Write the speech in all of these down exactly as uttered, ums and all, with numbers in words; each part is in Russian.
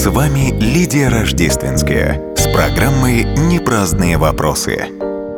С вами Лидия Рождественская с программой «Непраздные вопросы».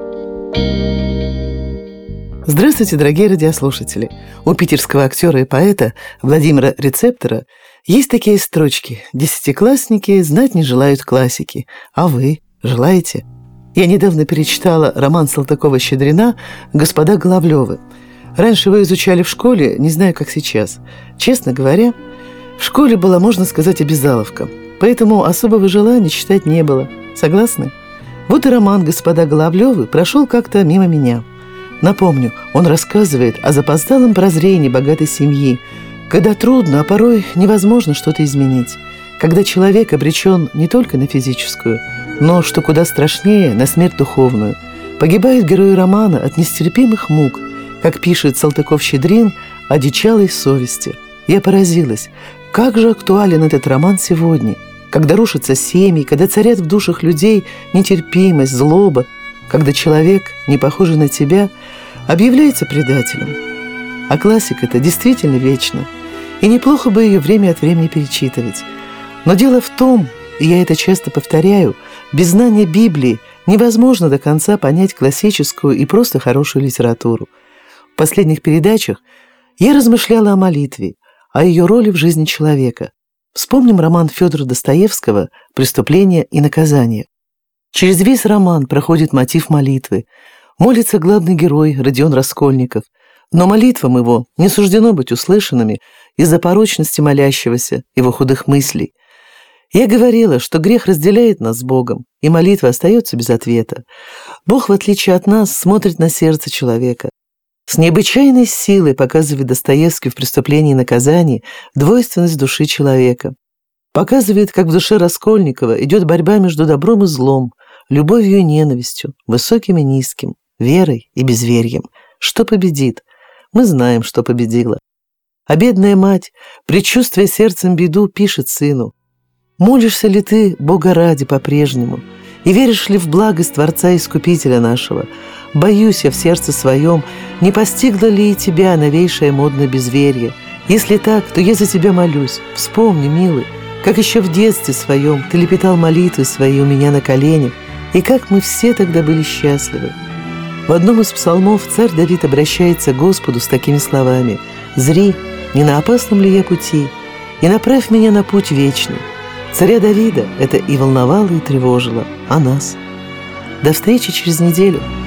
Здравствуйте, дорогие радиослушатели! У питерского актера и поэта Владимира Рецептора есть такие строчки: «Десятиклассники знать не желают классики, а вы желаете?» Я недавно перечитала роман Салтыкова-Щедрина «Господа Головлёвы». Раньше вы изучали в школе, не знаю, как сейчас. Честно говоря, в школе была, можно сказать, обязаловка, поэтому особого желания читать не было. Согласны? Вот и роман «Господа Головлёвы» прошел как-то мимо меня. Напомню, он рассказывает о запоздалом прозрении богатой семьи, когда трудно, а порой невозможно что-то изменить, когда человек обречен не только на физическую, но, что куда страшнее, на смерть духовную. Погибают герои романа от нестерпимых мук, как пишет Салтыков-Щедрин, одичалой совести. Я поразилась, как же актуален этот роман сегодня, когда рушатся семьи, когда царят в душах людей нетерпимость, злоба, когда человек, не похожий на тебя, объявляется предателем. А классика-то действительно вечна, и неплохо бы ее время от времени перечитывать. Но дело в том, и я это часто повторяю, без знания Библии невозможно до конца понять классическую и просто хорошую литературу. В последних передачах я размышляла о молитве, о ее роли в жизни человека. Вспомним роман Федора Достоевского «Преступление и наказание». Через весь роман проходит мотив молитвы. Молится главный герой Родион Раскольников, но молитвам его не суждено быть услышанными из-за порочности молящегося, его худых мыслей. Я говорила, что грех разделяет нас с Богом, и молитва остается без ответа. Бог, в отличие от нас, смотрит на сердце человека. С необычайной силой показывает Достоевский в «Преступлении и наказании» двойственность души человека. Показывает, как в душе Раскольникова идет борьба между добром и злом, любовью и ненавистью, высоким и низким, верой и безверием. Что победит? Мы знаем, что победила. А бедная мать, предчувствуя сердцем беду, пишет сыну: «Молишься ли ты Бога ради по-прежнему? И веришь ли в благость Творца Искупителя нашего? Боюсь я в сердце своем, не постигло ли и тебя новейшее модное безверие? Если так, то я за тебя молюсь. Вспомни, милый, как еще в детстве своем ты лепетал молитвы свои у меня на коленях, и как мы все тогда были счастливы». В одном из псалмов царь Давид обращается к Господу с такими словами: «Зри, не на опасном ли я пути, и направь меня на путь вечный». Царя Давида это и волновало, и тревожило, а нас? До встречи через неделю.